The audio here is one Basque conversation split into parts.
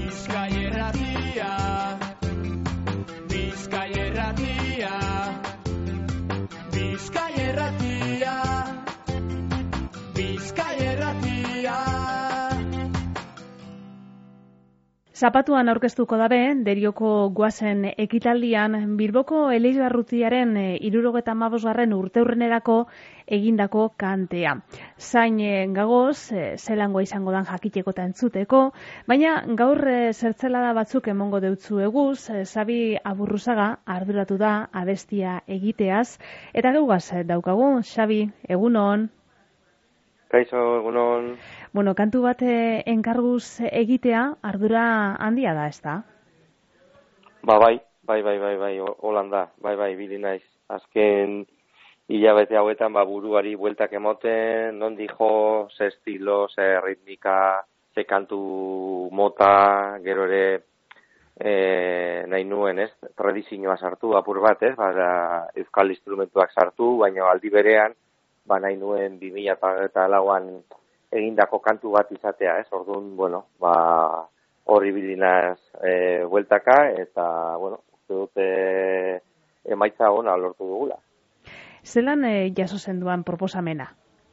Zapatuan aurkeztuko dabe, Derioko goazen ekitaldian Bilboko Elizbarrutiaren 75. urteurrenerako egindako kantea. Zain gagoz, zelangoa izango dan jakiteko eta entzuteko, baina gaur zertzelada batzuk emongo deutzu eguz, Xabi Aburruzaga arduratu da abestia egiteaz, eta geugaz daukagu, Xabi, egunon. Kaixo, egunon. Bueno, kantu bat enkarguz egitea ardura handia da, ez da? Bai, holanda, bili naiz. Azken hilabete hauetan buruari bueltak emoten, nondi jo, ze estilo, ze ritmika, ze kantu mota, gero ere nahi nuen, ez? Tradizioa sartu apur bat, ez? Euskal instrumentuak sartu, baina aldi berean, nahi nuen 2004an egindako kantu bat izatea, ez? Orduan, hori bilinaz bueltaka, eta, uste dute emaitza ona lortu dugula. Zelan jaso zenduan proposamena?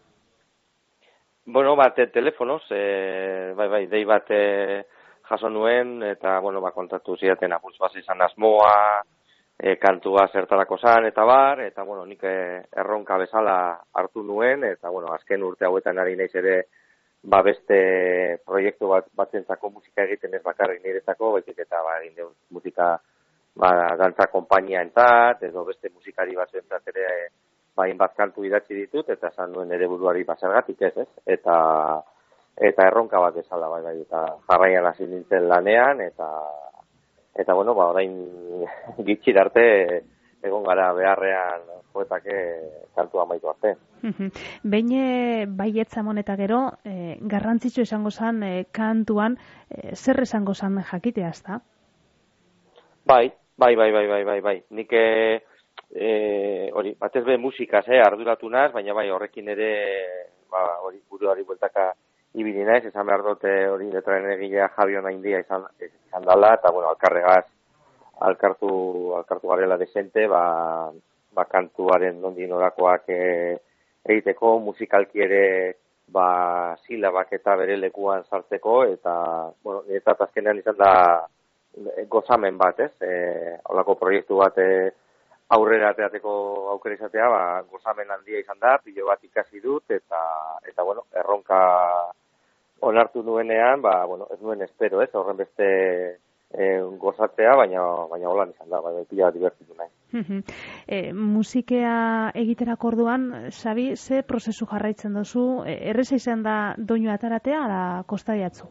Telefonoz, dei bat jaso nuen, eta, kontatu zidaten apurtz bat izan asmoa, kantua zertarako zan, eta eta, nik erronka bezala hartu nuen, eta, azken urte hauetan ari naiz ere, beste proiektu batzentzako musika egiten ez bakarrik niretzako, baizik eta egin deun musika dantza konpainia entzat, edo beste musikari batzuentzat ere bat kantu idatzi ditut, eta esan nuen ere buruari zergatik ez, eta erronka bat bezala, eta jarraian hasi nintzen lanean, eta orain gitxir arte egon gara beharrean joetake kantu amaitu arte. Behin baietza eta gero, garrantzitsu izango zen kantuan, zer esango zen jakitea, ez da? Bai. Nik hori, batez be musikaz, arduratu naz, baina horrekin ere, buruari bueltaka ibili naiz, esan behar dute hori letraren egilea Javion Aindia izan dala, eta alkarregaz alkartu garela desente, kantuaren nondi norakoak egiteko, musikalki ere silabak eta bere lekuan sartzeko, eta, eta azkenean izan da gozamen bat, ez? Holako proiektu bat aurrera ateateko aukera izatea, gozamen handia izan da, pilo bat ikasi dut, eta erronka onartu nuenean, ez nuen espero, ez? Horren beste gozatzea, baina holan izan da, pila bat divertitu nahi. Musikea egiterako orduan, Xabi, ze prozesu jarraitzen duzu? Erreza izan da doinu ataratea, ala kostaiatzu?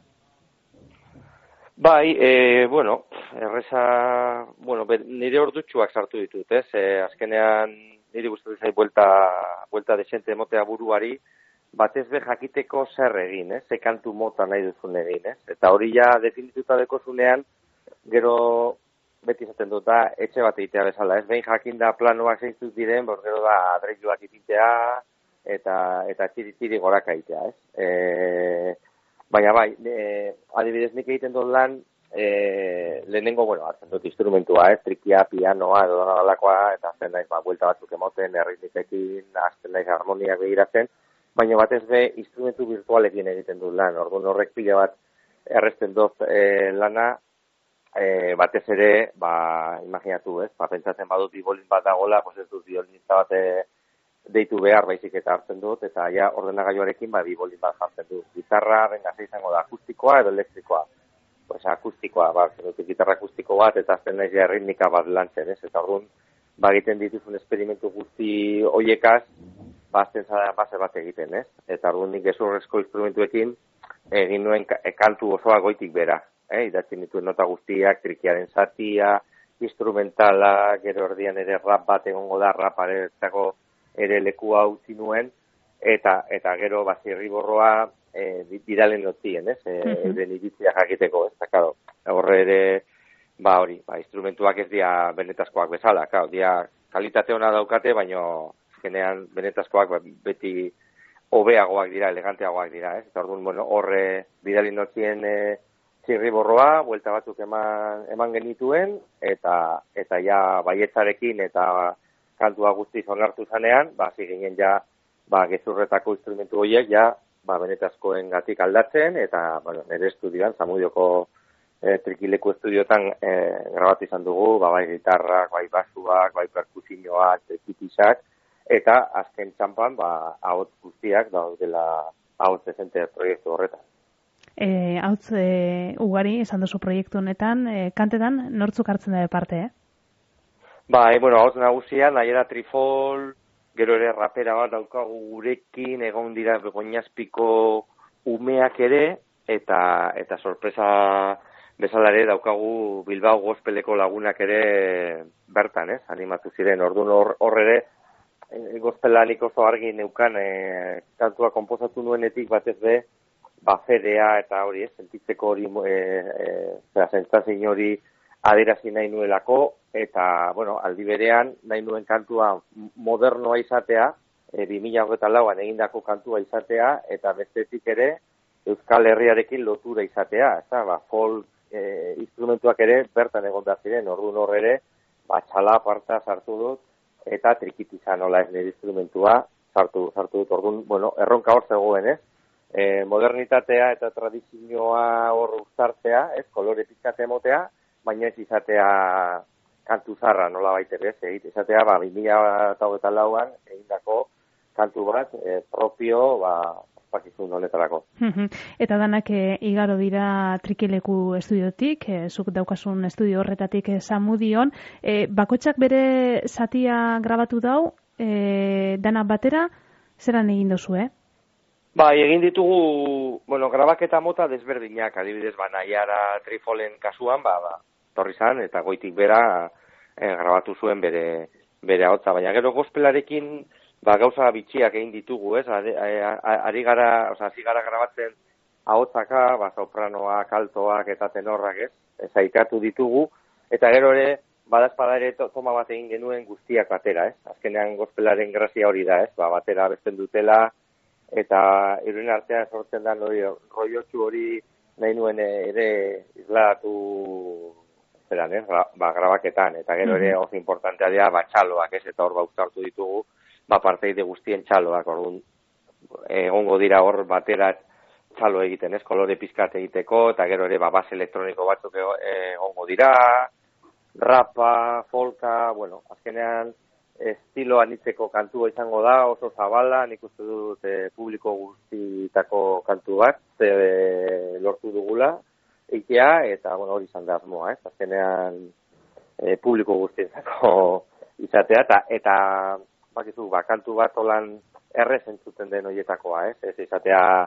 Erreza, nire ordutxuak sartu ditut, ez? Azkenean, nire gustatzen zait buelta desente emotea buruari, batez be jakiteko zer egin, ez? Ze kantu mota nahi duzun egin, ez? Eta hori ja definituta dekozunean, gero beti izaten dut da, etxe bat egitea bezala, ez? Behin jakinda planoak zeintzuk diren, gero da adreiluak ipitea, eta txiri goraka egitea, ez? Baina adibidez nik egiten dut lan, lehenengo, hartzen dut instrumentua, trikia, pianoa, edo nolakoa, eta azten naiz, buelta batzuk emoten, erritmikekin, azten naiz harmoniak begiratzen, baina batez be instrumentu virtualekin egiten dut lan, orduan horrek pila bat erresten dut lana, batez ere, imaginatu, ez, pentsatzen badut bibolin bat dagoela, ez dut biolinista bat deitu behar baizik eta hartzen dut, eta ja ordenagailuarekin bibolin bat jartzen dut. Gitarra, ze izango da, akustikoa edo elektrikoa. Akustikoa, gitarra akustiko bat, eta azten naiz ritmika bat lantzen, ez? Eta orduan, egiten dituzun esperimentu guzti hoiekaz, azten zara base bat egiten, ez? Eta orduan nik gezurrezko instrumentuekin egin nuen kantu osoa goitik bera. Idatzen dituen nota guztiak, trikiaren zatia, instrumentala, gero erdian ere rap bat egongo da, raparetzako ere lekua utzi nuen, eta gero zirriborroa bidalen notien, ez? Euren iritzia jakiteko, ez? Eta, horre ere, instrumentuak ez dira benetazkoak bezala, dia kalitate ona daukate, baina genean benetazkoak beti hobeagoak dira, eleganteagoak dira, ez? Eta orduan, horre bidalen notien Zirriborroa, buelta batzuk eman genituen, eta ja baietzarekin eta kantua guztiz onartu zanean, hasi ginen ja gezurretako instrumentu horiek ja benetazkoen gatik aldatzen, eta nire estudioan, Zamudioko trikileku estudiotan grabatu izan dugu, bai gitarrak, bai basuak, bai perkusioak, trikitisak, eta azken txampan ahots guztiak daudela ahots dezente proiektu horretan. Hauts ugari esan duzu proiektu honetan, kantetan nortzuk hartzen da parte, Hauts nagusia, Naiera Trifol, gero ere rapera bat daukagu gurekin, egon dira Begoñazpiko umeak ere, eta sorpresa bezala ere daukagu Bilbao gospeleko lagunak ere bertan, animatu ziren. Orduan hor ere, gospelanik oso argi neukan, kantua konposatu nuenetik batez be, fedea eta hori, sentitzeko hori, sentsazio hori adierazi nahi nuelako, eta, aldi berean, nahi nuen kantua modernoa izatea, 2024an egindako kantua izatea, eta bestetik ere, Euskal Herriarekin lotura izatea, folk instrumentuak ere bertan egon da ziren, orduan hor ere, txala aparta sartu dut, eta trikitiza nola ez nire instrumentua sartu dut, orduan, erronka hor zegoen, modernitatea eta tradizioa hor uztartzea, kolore pizkate emotea, baina ez izatea kantu zarra nola baitere, izatea 2024an egindako kantu bat propio, ospakizun honetarako. Eta danak igaro dira trikileku estudiotik, zuk daukasun estudio horretatik Zamudion, bakotxak bere zatia grabatu dau, dana batera, zeran egin dozu, Egin ditugu, grabaketa mota desberdinak, adibidez, Naiara Trifolen kasuan, torri zan, eta goitik bera grabatu zuen bere ahotsa, baina gero gospelarekin gauza bitxiak egin ditugu, hasi gara grabatzen ahotsaka, sopranoak, altoak eta tenorrak, zaikatu ditugu, eta gero ere, badazpada ere toma bat egin genuen guztiak batera, azkenean gospelaren grazia hori da, batera besten dutela, eta euren artean sortzen da roiotxu hori nahi nuen ere isladatu grabaketan, eta gero ere oso importantea dira txaloak, eta hor uztartu ditugu parteide guztien txaloak, orduan egongo dira hor batera txalo egiten, kolore pizkat egiteko, eta gero ere bas elektroniko batzuk egongo dira, rapa, folka, azkenean estilo anitzeko kantua izango da, oso zabala, nik uste dut publiko guztitako kantu bat, lortu dugula, eitea, eta hori izan da asmoa, azkenean publiko guztitako izatea, eta bakizu, kantu bat olan errez entzuten den horietakoa, ez izatea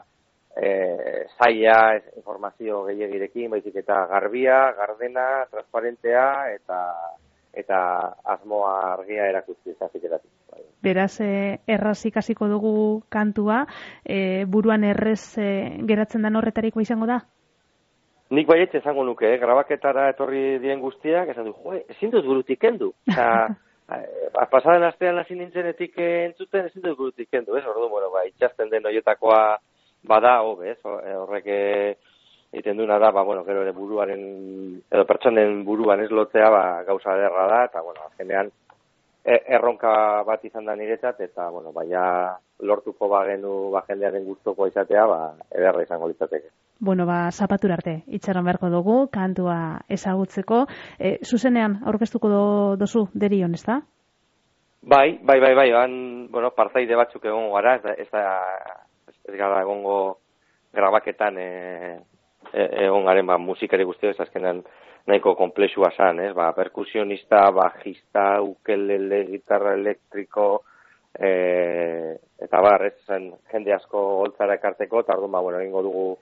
zaila, informazio gehiagirekin, baizik eta garbia, gardena, transparentea, eta asmoa argia erakutsi ezazikeratik. Beraz, erraz ikasiko dugu kantua, buruan errez geratzen den horretariko izango da? Nik baietz esango nuke, grabaketara etorri dien guztiak, esan du, ezin dut burutik kendu. Pasaden astean hasi nintzenetik entzuten, ezin dut burutik kendu, orduan, itxasten den horietakoa bada, horrek egiten duna da, gero ere buruaren, edo pertsonen buruan ez lotzea, gauza ederra da, eta, azkenean, erronka bat izan da niretzat, eta, baina lortuko bagenu, jendearen guztoko izatea, ederra izango litzateke. Zapatura arte, itxaron beharko dugu, kantua ezagutzeko. Zuzenean, aurkeztuko dozu derion, ez da? Bai, partaide batzuk egongo gara, ez gara egongo grabaketan egon garen musikari guztio, ez azkenan nahiko komplexua zan, perkusionista, bajista, ukelele, gitarra elektriko, eta ez zen jende asko holtzara ekarteko, eta orduan, egingo dugu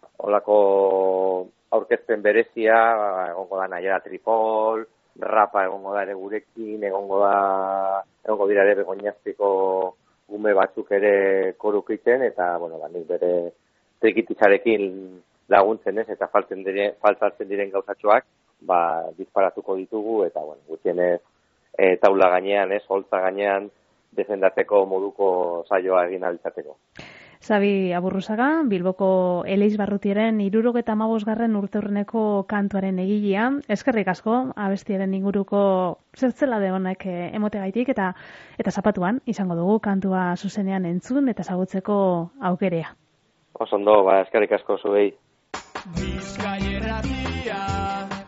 olako aurkezpen berezia, egongo da Naiera Trifol, rapa egongo da ere gurekin, egongo dira ere Begoñazpiko gume batzuk ere korukiten, eta, nik bere trikititzarekin laguntzen eta faltatzen diren gauzatxoak, disparatuko ditugu, eta, gutienez taula gainean, holtza gainean, defendatzeko moduko saioa egin alitzateko. Xabi Aburruzaga, Bilboko Eleix Barrutiaren 75. urteurreneko kantuaren egilea. Eskerrik asko, abestiaren inguruko zertzela de honek emotegaitik eta zapatuan izango dugu kantua zuzenean entzun eta ezagutzeko aukerea. Osondo, eskerrik asko zuei. Bizkaierratia,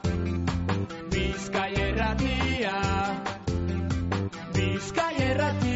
Bizkaierratia, Bizkaierratia.